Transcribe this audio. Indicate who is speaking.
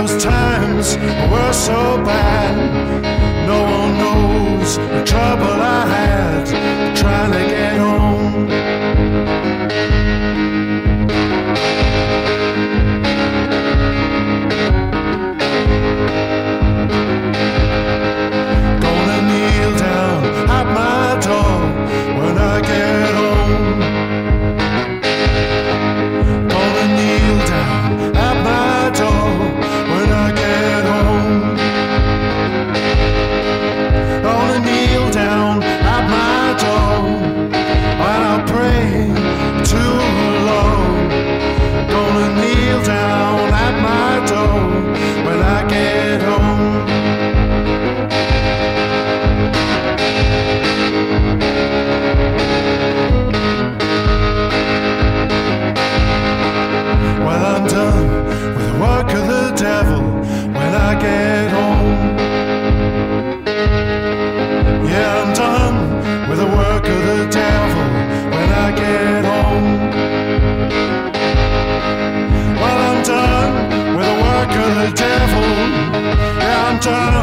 Speaker 1: those times were so bad. No one knows the trouble I had trying to get home. Gonna kneel down at my door when I get home. Gonna kneel down at my door when I get home. Gonna kneel down at my door and I'll pray too long. Gonna kneel down at my door when I get home. Well, I'm done with the work of the devil when I get home. Yeah, I'm done with the work of the devil when I get home. Well, I'm done with the work of the devil. Yeah, I'm done